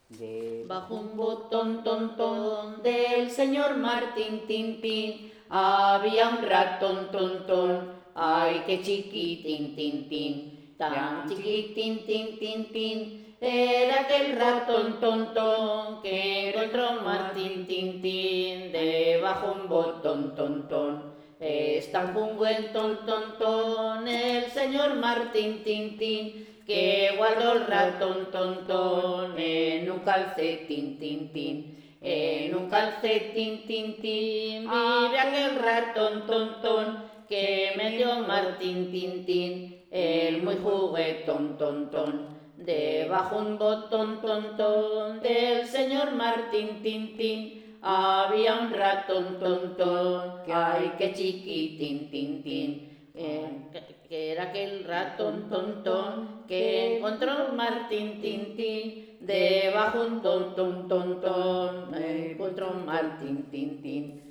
Bajo un botón ton del señor Martín Tin Tin había un ratón ton, ay qué chiquitín tin tin, tan chiquitín tin tin tin, era aquel ratón ton que encontró Martín Tin Tin debajo un botón ton. Está un buen ton el señor Martín Tin Tin, que guardó el ratón ton en un calcetín tin. En un calcetín tin vive aquel ratón ton que me dio Martín Tin Tin, el muy juguetón ton. Debajo un botón ton del señor Martín Tin Tin había un ratón ton, ay qué chiquitín tin. Que era aquel ratón ton que encontró Martín Tin Tin debajo un ton, encontró Martín Tin Tin.